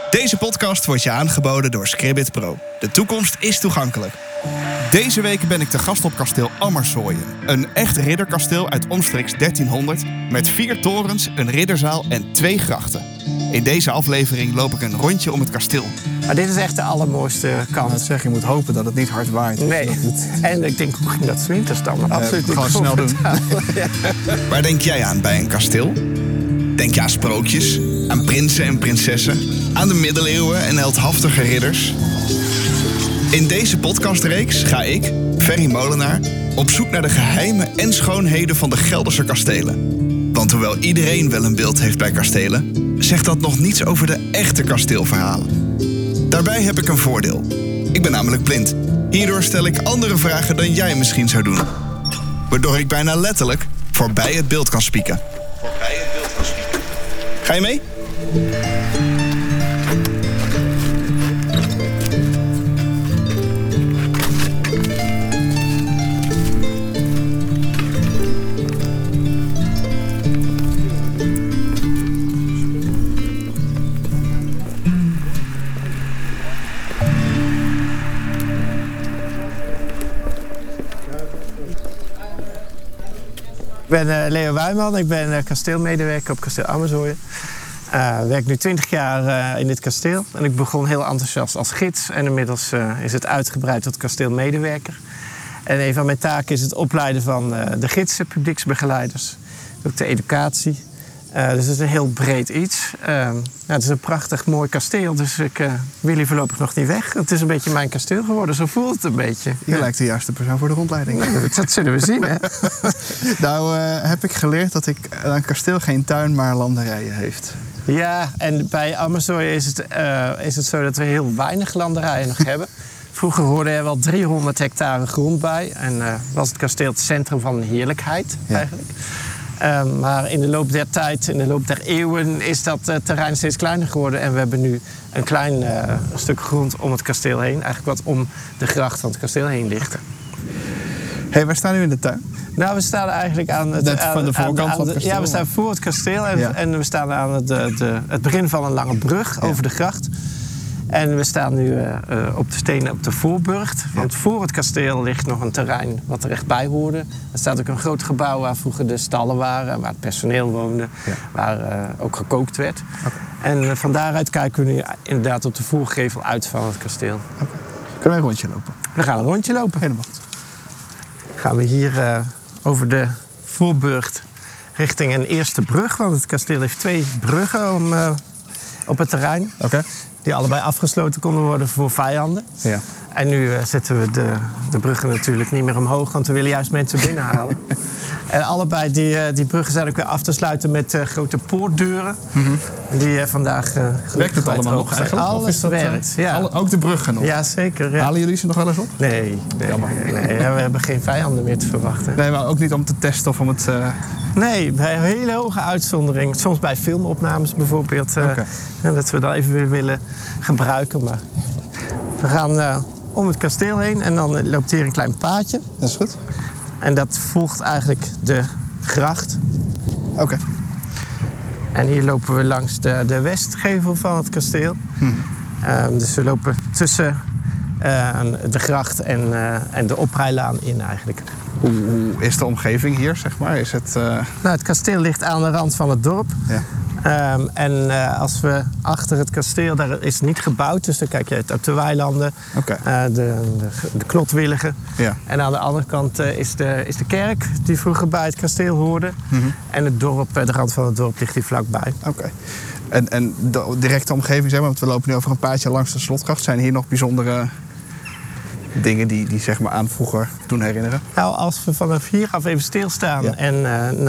Deze podcast wordt je aangeboden door Scribbit Pro. De toekomst is toegankelijk. Deze week ben ik te gast op kasteel Ammersoyen. Een echt ridderkasteel uit omstreeks 1300... met 4 torens, een ridderzaal en 2 grachten. In deze aflevering loop ik een rondje om het kasteel. Maar dit is echt de allermooiste kant. Zeg, je moet hopen dat het niet hard waait. Nee. En ik denk, hoe ging dat 's winters dan? Absoluut niet. Gewoon snel doen. Ja. Waar denk jij aan bij een kasteel? Denk je aan sprookjes, aan prinsen en prinsessen, aan de middeleeuwen en heldhaftige ridders? In deze podcastreeks ga ik, Ferry Molenaar, op zoek naar de geheimen en schoonheden van de Gelderse kastelen. Want hoewel iedereen wel een beeld heeft bij kastelen, zegt dat nog niets over de echte kasteelverhalen. Daarbij heb ik een voordeel. Ik ben namelijk blind. Hierdoor stel ik andere vragen dan jij misschien zou doen. Waardoor ik bijna letterlijk voorbij het beeld kan spieken. Ga je mee? Ik ben Leo Wijman, ik ben kasteelmedewerker op kasteel Ammersoyen. Ik werk nu 20 jaar in dit kasteel. En ik begon heel enthousiast als gids. En inmiddels is het uitgebreid tot kasteelmedewerker. En een van mijn taken is het opleiden van de gidsen, publieksbegeleiders. Ook de educatie. Dus het is een heel breed iets. Het is een prachtig mooi kasteel, dus ik wil hier voorlopig nog niet weg. Het is een beetje mijn kasteel geworden, zo voelt het een beetje. Je lijkt de juiste persoon voor de rondleiding. Dat zullen we zien, hè? Nou heb ik geleerd dat een kasteel geen tuin, maar landerijen heeft. Ja, en bij Ammersoyen is het zo dat we heel weinig landerijen nog hebben. Vroeger hoorde er wel 300 hectare grond bij. En was het kasteel het centrum van heerlijkheid, eigenlijk. Maar in de loop der tijd, in de loop der eeuwen, is dat terrein steeds kleiner geworden. En we hebben nu een klein stuk grond om het kasteel heen. Eigenlijk wat om de gracht van het kasteel heen ligt. Hey, waar staan we in de tuin? Nou, we staan eigenlijk aan van de voorkant van het kasteel? Ja, we staan voor het kasteel en we staan aan het begin van een lange brug over de gracht. En we staan nu op de stenen op de voorburcht. Want voor het kasteel ligt nog een terrein wat er echt bij hoorde. Er staat ook een groot gebouw waar vroeger de stallen waren, waar het personeel woonde, waar ook gekookt werd. Okay. En van daaruit kijken we nu inderdaad op de voorgevel uit van het kasteel. Okay. Kunnen we een rondje lopen? We gaan een rondje lopen. Helemaal goed. Gaan we hier over de voorburcht richting een eerste brug. Want het kasteel heeft 2 bruggen op het terrein. Okay. Die allebei afgesloten konden worden voor vijanden. Ja. En nu zetten we de bruggen natuurlijk niet meer omhoog, want we willen juist mensen binnenhalen. En allebei die bruggen zijn ook weer af te sluiten met grote poortdeuren. Mm-hmm. Die vandaag werkt het allemaal nog eigenlijk? Alles werkt, ja. Ook de bruggen nog? Ja, zeker. Ja. Halen jullie ze nog wel eens op? Nee, we hebben geen vijanden meer te verwachten. Nee, maar ook niet om te testen of om het... Nee, bij een hele hoge uitzondering. Soms bij filmopnames bijvoorbeeld. Dat we dat even weer willen gebruiken. Maar we gaan om het kasteel heen en dan loopt hier een klein paadje. Dat is goed. En dat volgt eigenlijk de gracht. Oké. En hier lopen we langs de westgevel van het kasteel. Dus we lopen tussen de gracht en de oprijlaan in eigenlijk. Hoe is de omgeving hier, zeg maar? Is het, Nou, het kasteel ligt aan de rand van het dorp. Ja. Als we achter het kasteel, daar is niet gebouwd. Dus dan kijk je uit op de weilanden, de klotwilligen. Ja. En aan de andere kant is de kerk die vroeger bij het kasteel hoorde. Mm-hmm. En het dorp, de rand van het dorp ligt hier vlakbij. Oké. En de directe omgeving, zeg maar, want we lopen nu over een paadje langs de slotgracht. Zijn hier nog bijzondere dingen die zeg maar aan vroeger doen herinneren? Nou, als we vanaf hier af even stilstaan en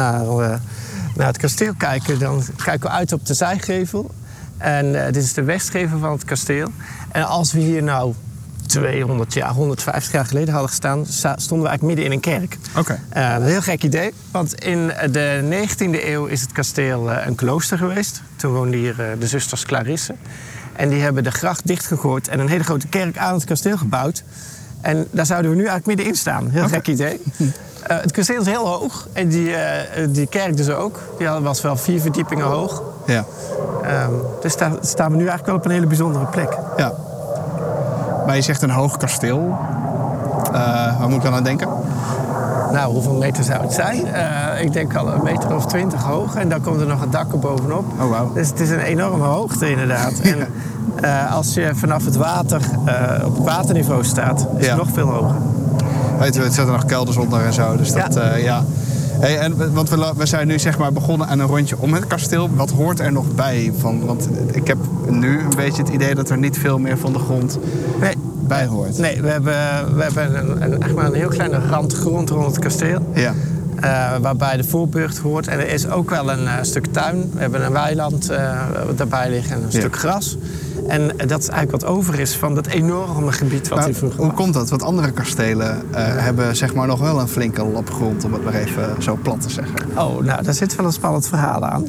naar het kasteel kijken, dan kijken we uit op de zijgevel. En dit is de westgevel van het kasteel. En als we hier nou 200 jaar, 150 jaar geleden hadden gestaan, stonden we eigenlijk midden in een kerk. Okay. Een heel gek idee, want in de 19e eeuw is het kasteel een klooster geweest. Toen woonden hier de zusters Clarisse. En die hebben de gracht dichtgegooid en een hele grote kerk aan het kasteel gebouwd. En daar zouden we nu eigenlijk middenin staan. Heel gek idee. Het kasteel is heel hoog en die kerk dus ook. Die was wel 4 verdiepingen hoog. Ja. Dus daar staan we nu eigenlijk wel op een hele bijzondere plek. Ja. Maar je zegt een hoog kasteel. Waar moet ik dan aan denken? Nou, hoeveel meter zou het zijn? Ik denk al 1 meter of 20 hoog. En dan komt er nog een dak er bovenop. Oh, wauw. Dus het is een enorme hoogte inderdaad. En als je vanaf het water op het waterniveau staat, is het nog veel hoger. Weet je, er zitten nog kelders onder en zo. Dus dat, ja. Hey, want we zijn nu zeg maar begonnen aan een rondje om het kasteel. Wat hoort er nog bij? Want ik heb nu een beetje het idee dat er niet veel meer van de grond bij hoort. Nee, we hebben echt maar een heel kleine randgrond rond het kasteel. Ja. Waarbij de voorburcht hoort. En er is ook wel een stuk tuin. We hebben een weiland daarbij liggen en een stuk gras. En dat is eigenlijk wat over is van dat enorme gebied wat hij vroeger Hoe komt dat? Want andere kastelen hebben zeg maar nog wel een flinke lap grond, om het maar even zo plat te zeggen. Oh, nou, daar zit wel een spannend verhaal aan.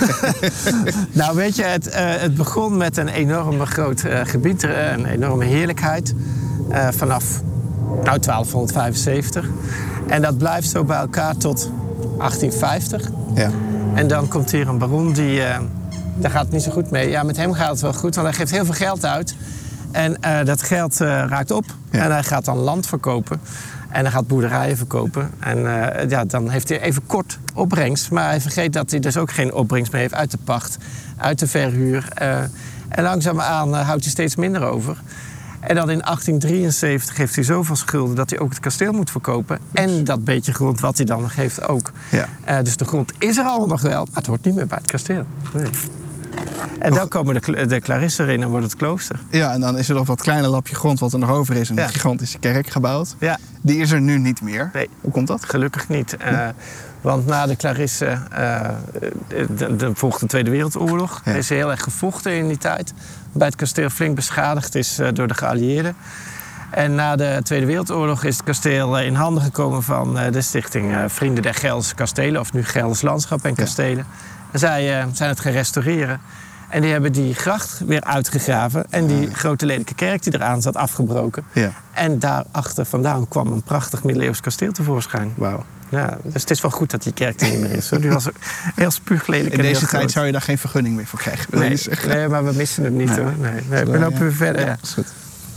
Nou, weet je, het begon met een enorm groot gebied, een enorme heerlijkheid. Vanaf 1275. En dat blijft zo bij elkaar tot 1850. Ja. En dan komt hier een baron die... daar gaat het niet zo goed mee. Ja, met hem gaat het wel goed, want hij geeft heel veel geld uit. En dat geld raakt op. Ja. En hij gaat dan land verkopen. En hij gaat boerderijen verkopen. En dan heeft hij even kort opbrengst. Maar hij vergeet dat hij dus ook geen opbrengst meer heeft uit de pacht. Uit de verhuur. En langzaamaan houdt hij steeds minder over. En dan in 1873 heeft hij zoveel schulden dat hij ook het kasteel moet verkopen. En dat beetje grond wat hij dan nog heeft ook. Ja. Dus de grond is er allemaal nog wel, maar het hoort niet meer bij het kasteel. Nee. En dan komen de Clarissen erin en wordt het klooster. Ja, en dan is er nog wat kleine lapje grond wat er nog over is. Een gigantische kerk gebouwd. Ja. Die is er nu niet meer. Nee. Hoe komt dat? Gelukkig niet. Want na de Clarissen volgt de Tweede Wereldoorlog. Er is heel erg gevochten in die tijd. Bij het kasteel flink beschadigd is door de geallieerden. En na de Tweede Wereldoorlog is het kasteel in handen gekomen van de stichting Vrienden der Gelderse Kastelen. Of nu Gelders Landschap en Kastelen. En zij zijn het gaan restaureren. En die hebben die gracht weer uitgegraven. En die grote lelijke kerk die eraan zat afgebroken. Ja. En daarachter vandaan kwam een prachtig middeleeuws kasteel tevoorschijn. Wauw. Ja, dus het is wel goed dat die kerk er niet meer is. Die was heel spuuglelijk. In deze tijd zou je daar geen vergunning meer voor krijgen. Nee, maar we missen het niet hoor. Nee, we lopen weer verder. Ja, is goed.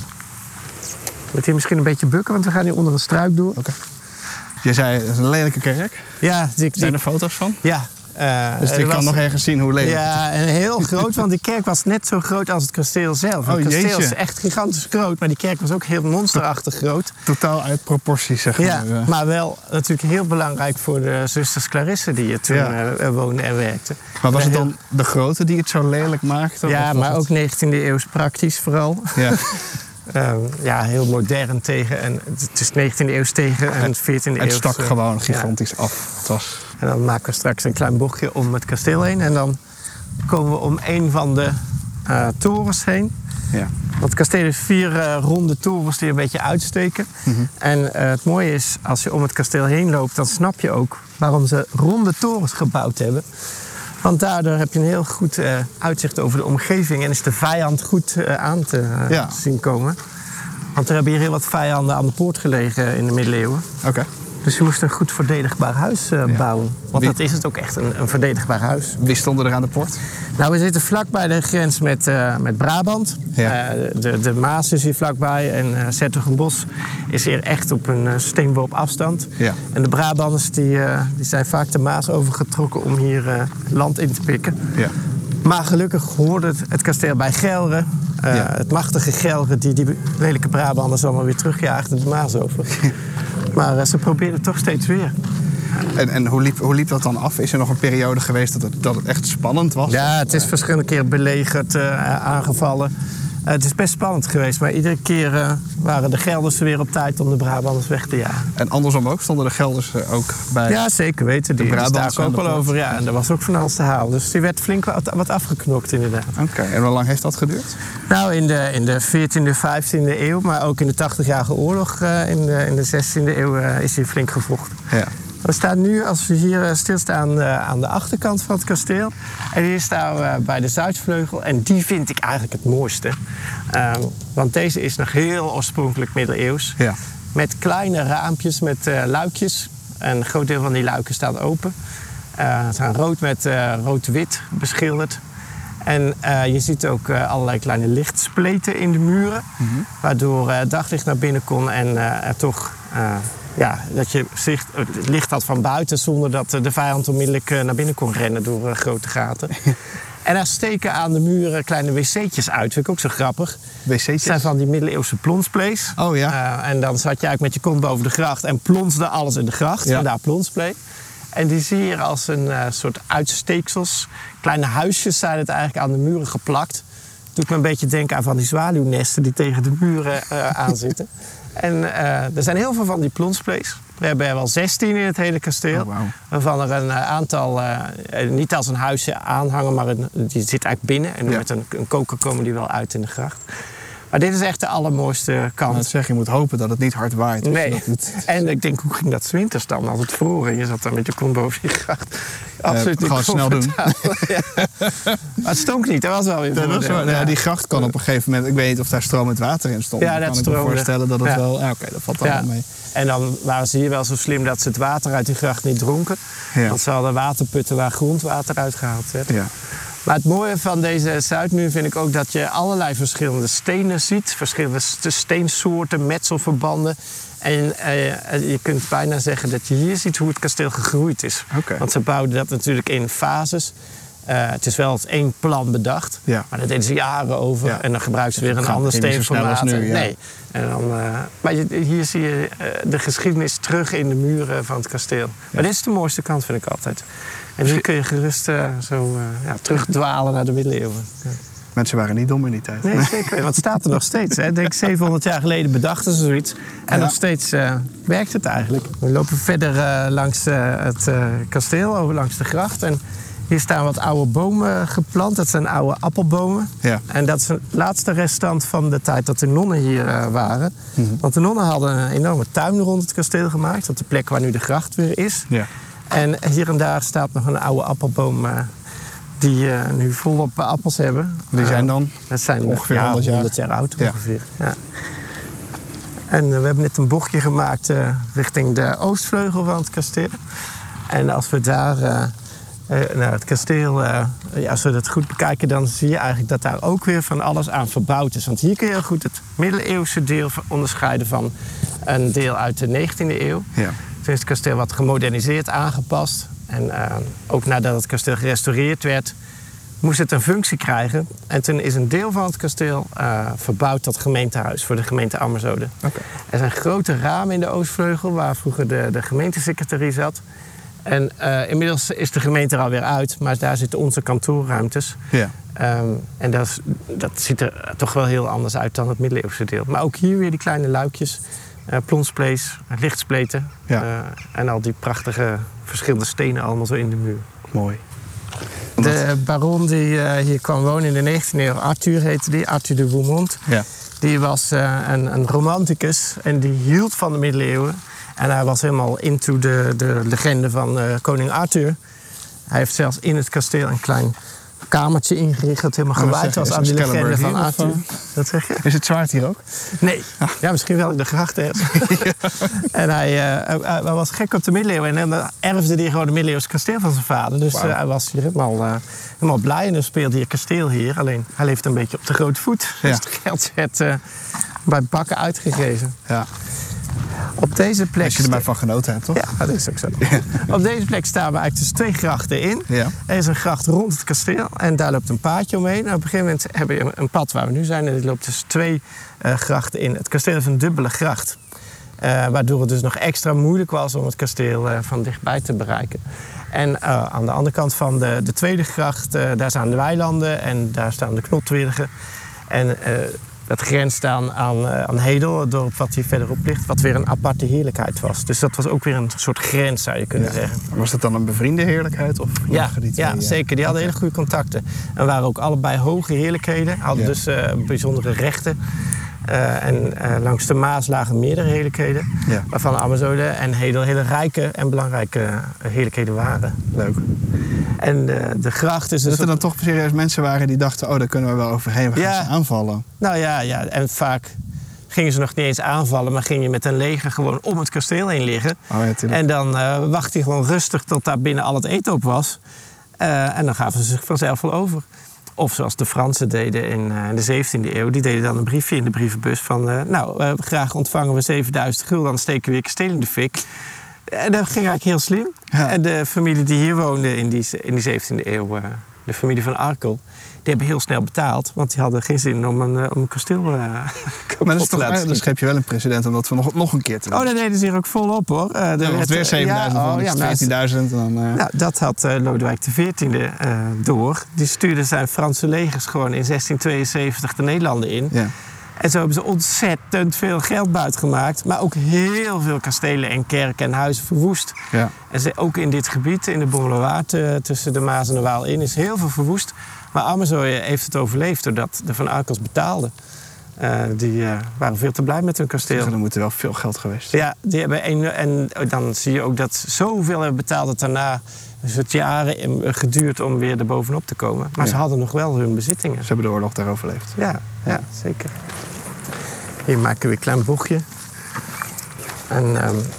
Moet hier misschien een beetje bukken, want we gaan hier onder een struik door. Okay. Je zei, het is een lelijke kerk. Ja. Zijn er foto's van? Ja. Dus je kan nog ergens zien hoe lelijk het is. Ja, en heel groot, want die kerk was net zo groot als het kasteel zelf. Het kasteel is echt gigantisch groot, maar die kerk was ook heel monsterachtig groot. Totaal uit proporties, zeg maar. Ja, maar wel natuurlijk heel belangrijk voor de zusters Clarisse die hier toen woonden en werkten. Maar was het dan de grote die het zo lelijk maakte? Ja, maar ook 19e eeuws praktisch vooral. Ja. Heel modern tegen. En het is 19e eeuws tegen en 14e eeuws. Het stak gewoon gigantisch af. Het was... En dan maken we straks een klein bochtje om het kasteel heen. En dan komen we om een van de torens heen. Ja. Want het kasteel heeft 4 ronde torens die een beetje uitsteken. Mm-hmm. En het mooie is, als je om het kasteel heen loopt, dan snap je ook waarom ze ronde torens gebouwd hebben. Want daardoor heb je een heel goed uitzicht over de omgeving. En is de vijand goed aan te zien komen. Want er hebben hier heel wat vijanden aan de poort gelegen in de middeleeuwen. Okay. Dus je moest een goed verdedigbaar huis bouwen. Want dat is het ook echt, een verdedigbaar huis. Wie stonden er aan de poort? Nou, we zitten vlakbij de grens met Brabant. Ja. De Maas is hier vlakbij. En 's-Hertogenbosch is hier echt op een steenworp afstand. Ja. En de Brabanders die zijn vaak de Maas overgetrokken om hier land in te pikken. Ja. Maar gelukkig hoorde het kasteel bij Gelre. Het machtige Gelre die lelijke Brabanders allemaal weer terugjaagden de Maas over. Maar ze probeerden toch steeds weer. En hoe liep dat dan af? Is er nog een periode geweest dat het echt spannend was? Ja, het is verschillende keren belegerd, aangevallen. Het is best spannend geweest, maar iedere keer waren de Geldersen weer op tijd om de Brabanders weg te jagen. En andersom ook? Stonden de Geldersen ook bij? Ja, zeker weten. Die staken ook wel over. Ja, en er was ook van alles te halen. Dus die werd flink wat afgeknokt inderdaad. Oké, en hoe lang heeft dat geduurd? Nou, in de 14e, 15e eeuw, maar ook in de 80-jarige oorlog in de 16e eeuw is hier flink gevochten. Ja. We staan nu, als we hier stilstaan, aan de achterkant van het kasteel. En hier staan we bij de Zuidvleugel. En die vind ik eigenlijk het mooiste. Want deze is nog heel oorspronkelijk middeleeuws. Ja. Met kleine raampjes, met luikjes. Een groot deel van die luiken staat open. Ze zijn rood met rood-wit beschilderd. En je ziet ook allerlei kleine lichtspleten in de muren. Mm-hmm. Waardoor daglicht naar binnen kon en er toch... dat je het licht had van buiten zonder dat de vijand onmiddellijk naar binnen kon rennen door grote gaten. En daar steken aan de muren kleine wc'tjes uit. Vind ik ook zo grappig. Wc'tjes? Het zijn van die middeleeuwse plonsplays. Oh ja. En dan zat je eigenlijk met je kont boven de gracht en plonsde alles in de gracht. Ja. Vandaar plonsplay. En die zie je hier als een soort uitsteeksels. Kleine huisjes zijn het eigenlijk aan de muren geplakt. Doet me een beetje denken aan van die zwaluwnesten die tegen de muren aanzitten. En er zijn heel veel van die plonsplays. We hebben er wel 16 in het hele kasteel. Oh, wow. Waarvan er een aantal niet als een huisje aanhangen, maar die zit eigenlijk binnen. En met een koker komen die wel uit in de gracht. Maar dit is echt de allermooiste kant. Dat zeg, je moet hopen dat het niet hard waait. Nee. En ik denk, hoe ging dat 's winters dan? Als het vroor en je zat dan met je kont boven je gracht. Absoluut niet. Gewoon snel doen. Ja. Maar het stonk niet, dat was wel weer die gracht kan op een gegeven moment... Ik weet niet of daar stromend water in stond. Ja, dan kan ik me voorstellen dat het wel... Oké, dat valt dan wel mee. En dan waren ze hier wel zo slim dat ze het water uit die gracht niet dronken. Ja. Want ze hadden waterputten waar grondwater uitgehaald werd. Ja. Maar het mooie van deze Zuidmuur vind ik ook dat je allerlei verschillende stenen ziet. Verschillende steensoorten, metselverbanden. En je kunt bijna zeggen dat je hier ziet hoe het kasteel gegroeid is. Okay. Want ze bouwden dat natuurlijk in fases. Het is wel als één plan bedacht. Ja. Maar daar deden ze jaren over. Ja. En dan gebruiken ze weer een ander steenformaat. Nee. En dan, maar hier zie je de geschiedenis terug in de muren van het kasteel. Ja. Maar dit is de mooiste kant, vind ik altijd. En hier kun je gerust terugdwalen naar de middeleeuwen. Ja. Mensen waren niet dom in die tijd. Nee, zeker. Want het staat er nog steeds. Hè. Ik denk 700 jaar geleden bedachten ze zoiets. En nog steeds werkt het eigenlijk. We lopen verder langs het kasteel, langs de gracht. En hier staan wat oude bomen geplant. Dat zijn oude appelbomen. Ja. En dat is een laatste restant van de tijd dat de nonnen hier waren. Mm-hmm. Want de nonnen hadden een enorme tuin rond het kasteel gemaakt. Op de plek waar nu de gracht weer is. Ja. En hier en daar staat nog een oude appelboom... die nu volop appels hebben. Die zijn dan? Dat zijn ongeveer 100 jaar oud ongeveer. Ja. En we hebben net een bochtje gemaakt richting de oostvleugel van het kasteel. En als we daar naar het kasteel, als we dat goed bekijken... dan zie je eigenlijk dat daar ook weer van alles aan verbouwd is. Want hier kun je heel goed het middeleeuwse deel onderscheiden... van een deel uit de 19e eeuw. Ja. Toen is het kasteel wat gemoderniseerd, aangepast... En ook nadat het kasteel gerestaureerd werd, moest het een functie krijgen. En toen is een deel van het kasteel verbouwd tot gemeentehuis voor de gemeente Ammerzoden. Okay. Er zijn grote ramen in de oostvleugel waar vroeger de gemeentesecretarie zat. En inmiddels is de gemeente er alweer uit, maar daar zitten onze kantoorruimtes. Ja. En dat ziet er toch wel heel anders uit dan het middeleeuwse deel. Maar ook hier weer die kleine luikjes. Plonsplays, lichtspleten en al die prachtige verschillende stenen allemaal zo in de muur. Mooi. De baron die hier kwam wonen in de 19e eeuw, Arthur heette die, Arthur de Beaumont. Ja. Die was een romanticus en die hield van de middeleeuwen. En hij was helemaal into de legende van koning Arthur. Hij heeft zelfs in het kasteel een klein kamertje ingericht dat helemaal gewijd was aan die legende van Arthur. Dat zeg je? Is het zwaard hier ook? Nee. Ja, misschien wel in de gracht. Ja. En hij was gek op de middeleeuwen. En dan erfde hij gewoon het middeleeuwse kasteel van zijn vader. Dus hij was hier helemaal blij. En dan speelde hij kasteel hier. Alleen hij leeft een beetje op de grote voet. Ja. Dus het geld werd bij bakken uitgegeven. Ja. Op deze plek... Als je er maar van genoten hebt, toch? Ja, dat is ook zo. Ja. Op deze plek staan we eigenlijk dus 2 grachten in. Ja. Er is een gracht rond het kasteel en daar loopt een paadje omheen. En op een gegeven moment heb je een pad waar we nu zijn. En er loopt dus 2 grachten in. Het kasteel is een dubbele gracht. Waardoor het dus nog extra moeilijk was om het kasteel van dichtbij te bereiken. En aan de andere kant van de tweede gracht, daar staan de weilanden en daar staan de knotwilligen. En dat grenst aan Hedel, het dorp wat hier verderop ligt, wat weer een aparte heerlijkheid was. Dus dat was ook weer een soort grens, zou je kunnen zeggen. Was dat dan een bevriende heerlijkheid? Of ja, zeker. Die hadden hele goede contacten. En waren ook allebei hoge heerlijkheden, hadden dus bijzondere rechten. En langs de Maas lagen meerdere heerlijkheden, waarvan Ammerzoden en Hedel hele rijke en belangrijke heerlijkheden waren. Leuk. En de gracht is... Dat er dan toch serieus mensen waren die dachten, daar kunnen we wel overheen, we gaan ze aanvallen. Nou ja, en vaak gingen ze nog niet eens aanvallen, maar ging je met een leger gewoon om het kasteel heen liggen. En dan wacht hij gewoon rustig tot daar binnen al het eten op was. En dan gaven ze zich vanzelf wel over. Of zoals de Fransen deden in de 17e eeuw. Die deden dan een briefje in de brievenbus van... graag ontvangen we 7000 gulden, dan steken we je kasteel in de fik. En dat ging eigenlijk heel slim. Ja. En de familie die hier woonde in die 17e eeuw, de familie van Arkel... die hebben heel snel betaald, want die hadden geen zin om een kasteel maar dat is toch, dus heb je wel een precedent om dat nog een keer te doen. Oh, dat deden ze hier ook volop, hoor. Er werd weer 7.000, 14.000. Nou, dat had Lodewijk XIV door. Die stuurde zijn Franse legers gewoon in 1672 de Nederlanden in. Ja. En zo hebben ze ontzettend veel geld buitgemaakt. Maar ook heel veel kastelen en kerken en huizen verwoest. Ja. En ook in dit gebied, in de Bommelerwaard, tussen de Maas en de Waal in, is heel veel verwoest. Maar Amersfoort heeft het overleefd doordat de Van Arkels betaalden. Die waren veel te blij met hun kasteel. Er moet wel veel geld geweest. Ja, die hebben en dan zie je ook dat ze zoveel hebben betaald dat daarna dus het jaren geduurd om weer erbovenop te komen. Maar ze hadden nog wel hun bezittingen. Ze hebben de oorlog daar overleefd. Ja, zeker. Hier maken we een klein bochtje. En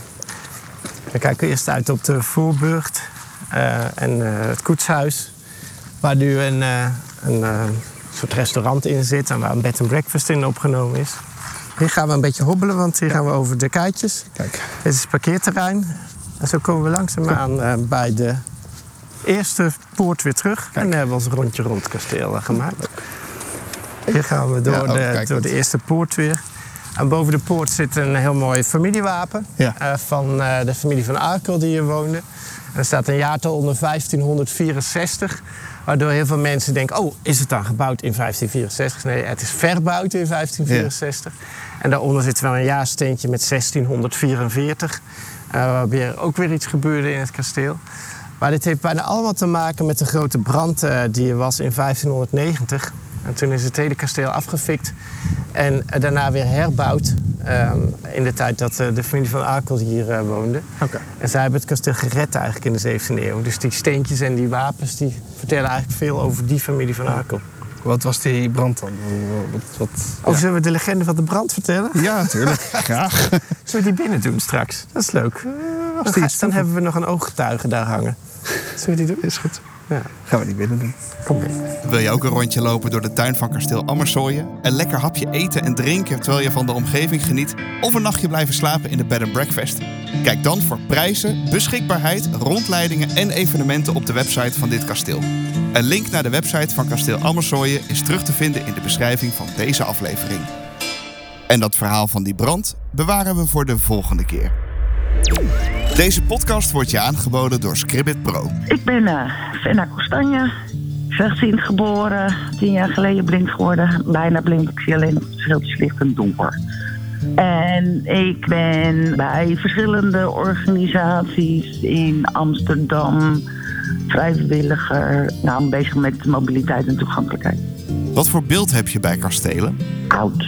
dan kijken we eerst uit op de voorburcht en het koetshuis. Waar nu een soort restaurant in zit en waar een bed and breakfast in opgenomen is. Hier gaan we een beetje hobbelen, want hier gaan we over de keitjes. Kijk. Dit is het parkeerterrein. En zo komen we langzaamaan bij de eerste poort weer terug. Kijk. En dan hebben we ons rondje rond het kasteel gemaakt. Hier gaan we door de eerste poort weer. En boven de poort zit een heel mooi familiewapen van de familie van Arkel die hier woonde. En er staat een jaartal onder 1564. Waardoor heel veel mensen denken, oh, is het dan gebouwd in 1564? Nee, het is verbouwd in 1564. Ja. En daaronder zit wel een jaarsteentje met 1644. Waarbij ook weer iets gebeurde in het kasteel. Maar dit heeft bijna allemaal te maken met de grote brand die er was in 1590. En toen is het hele kasteel afgefikt en daarna weer herbouwd. In de tijd dat de familie van Arkel hier woonde. Okay. En zij hebben het kasteel gered eigenlijk in de 17e eeuw. Dus die steentjes en die wapens die vertellen eigenlijk veel over die familie van Arkel. Wat was die brand dan? Zullen we de legende van de brand vertellen? Ja, natuurlijk. Graag. Zullen we die binnen doen straks? Dat is leuk. Dan hebben we nog een ooggetuige daar hangen. Zullen we die doen? Is goed. Ja. Gaan we die binnen doen. Kom mee. Wil je ook een rondje lopen door de tuin van kasteel Amersfoort? Een lekker hapje eten en drinken terwijl je van de omgeving geniet? Of een nachtje blijven slapen in de bed and breakfast? Kijk dan voor prijzen, beschikbaarheid, rondleidingen en evenementen op de website van dit kasteel. Een link naar de website van kasteel Amersfoort is terug te vinden in de beschrijving van deze aflevering. En dat verhaal van die brand bewaren we voor de volgende keer. Deze podcast wordt je aangeboden door Scribbit Pro. Ik ben Fenna Kostanje, slechtziend geboren, 10 jaar geleden blind geworden. Bijna blind, ik zie alleen nog verschilletjes licht en donker. En ik ben bij verschillende organisaties in Amsterdam vrijwilliger bezig met mobiliteit en toegankelijkheid. Wat voor beeld heb je bij kastelen? Oud.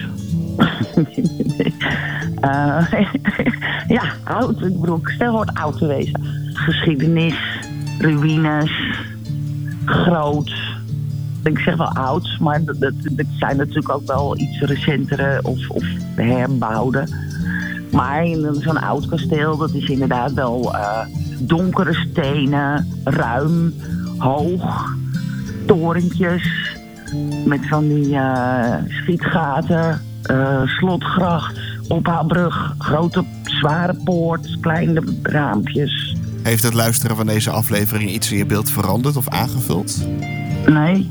Ja, oud. Ik bedoel, stel wordt oud te wezen. Geschiedenis, ruïnes, groot. Ik zeg wel oud, maar dat zijn natuurlijk ook wel iets recentere of herbouwde. Maar zo'n oud kasteel, dat is inderdaad wel donkere stenen, ruim, hoog, torentjes met van die schietgaten. Slotgracht, ophaalbrug, grote zware poort, kleine raampjes. Heeft het luisteren van deze aflevering iets in je beeld veranderd of aangevuld? Nee.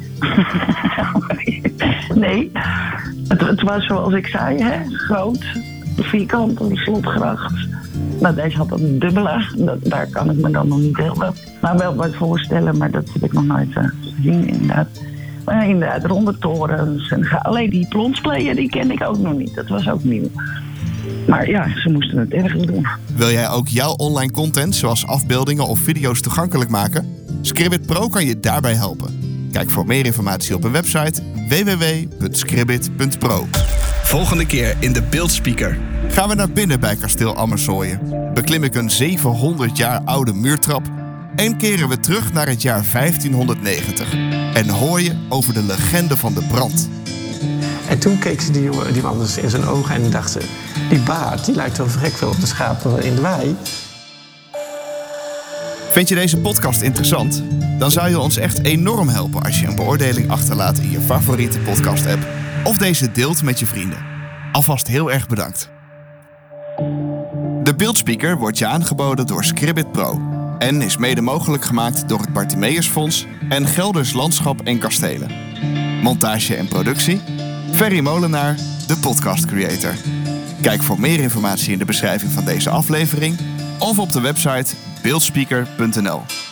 Nee. Het was zoals ik zei, hè? Groot, vierkant, een slotgracht. Nou, deze had een dubbele. Daar kan ik me dan nog niet heel maar wel wat voorstellen, maar dat heb ik nog nooit gezien inderdaad. Maar inderdaad, ronde torens. En alleen die plonsplayer, die kende ik ook nog niet. Dat was ook nieuw. Maar ja, ze moesten het ergens doen. Wil jij ook jouw online content, zoals afbeeldingen of video's, toegankelijk maken? Scribbit Pro kan je daarbij helpen. Kijk voor meer informatie op een website www.scribbit.pro. Volgende keer in de Beeldspeaker gaan we naar binnen bij kasteel Amersfoort. Beklim ik een 700 jaar oude muurtrap en keren we terug naar het jaar 1590. En hoor je over de legende van de brand. En toen keek ze die man dus in zijn ogen en dacht ze... die baard, die lijkt wel vrek veel op de schapen in de wei. Vind je deze podcast interessant? Dan zou je ons echt enorm helpen als je een beoordeling achterlaat in je favoriete podcast-app of deze deelt met je vrienden. Alvast heel erg bedankt. De Beeldspeaker wordt je aangeboden door Scribbit Pro en is mede mogelijk gemaakt door het Bartimeusfonds en Gelders Landschap en Kastelen. Montage en productie, Ferry Molenaar, de podcast creator. Kijk voor meer informatie in de beschrijving van deze aflevering of op de website beeldspeaker.nl.